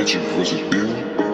Magic, was it real?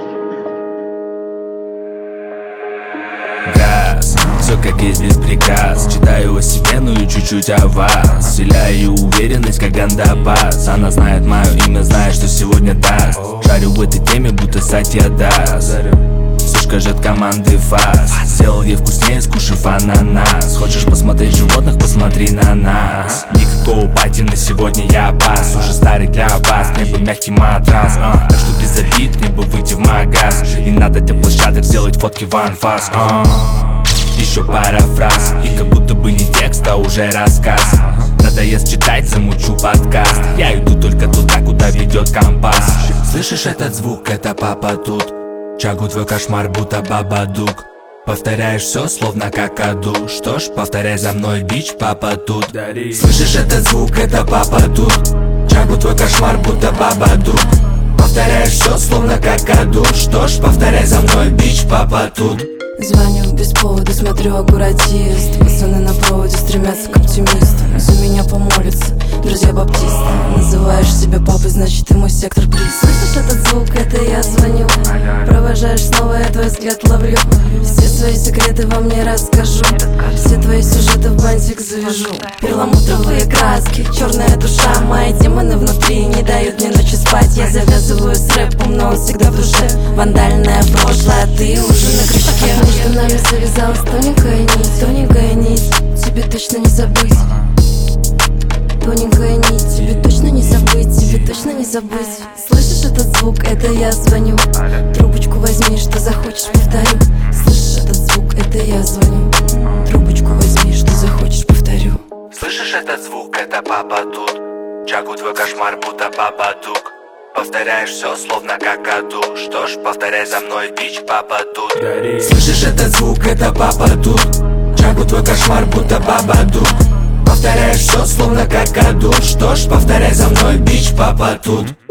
Газ, все как есть без приказ. Читаю о себе, ну и чуть-чуть о вас. Вселяю уверенность, как гандапас. Она знает мое имя, знает, что сегодня даст. Шарю в этой теме, будто Сатья Дас. Сушка же от команды ФАС. Сделал ей вкуснее, скушав ананас. Хочешь посмотреть животных, посмотри на нас. Никакого пати на сегодня я пас. Уже старый для вас, небо мягкий матрас. Так что без обид, небо выйти в магаз. И надо для площадок сделать фотки в анфас. Еще пара фраз, и как будто бы не текст, а уже рассказ. Надоест читать, замучу подкаст. Я иду только туда, куда ведет компас. Слышишь этот звук, это папа тут. Чагу, твой кошмар, будто Бабадук. Повторяешь все, словно какаду. Что ж, повторяй за мной, бич, папа тут. Слышишь этот звук, это папа тут. Чагу, твой кошмар, будто Бабадук. Повторяешь все, словно какаду. Что ж, повторяй за мной, бич, папа тут. Звоню без повода, смотрю аккуратист. Пацаны на проводе стремятся к оптимисту. За меня помолятся друзья баптисты. Называешь себя папой, значит ты мой сектор приз. Слышишь этот звук, это я звоню. Провожаешь снова, я твой взгляд ловлю. Все свои секреты вам не расскажу. Все твои сюжеты в бантик завяжу. Перламутровые краски, черная душа. Мои демоны внутри не дают мне ночью спать. Я завязываю с рэпом, но он всегда в душе. Вандальное прошлое, а ты уже на крючке. Между нами завязалась тоненькая нить. Тебе точно не забыть. Тоненькая нить, тебе точно не забыть, тебе точно не забыть. Слышишь этот звук, это я звоню. Трубочку возьми, что захочешь, повторю. Слышишь этот звук, это я звоню. Трубочку возьми, что захочешь, повторю. Слышишь этот звук, это папа тут. Чагу, твой кошмар, будто Бабадук. Повторяешь все, словно какаду. Что ж, повторяй за мной, бич, папа тут. Слышишь этот звук, это папа тут. Чагу, твой кошмар, будто Бабадук. Повторяешь все, словно какаду. Что ж, повторяй за мной, бич, папа тут.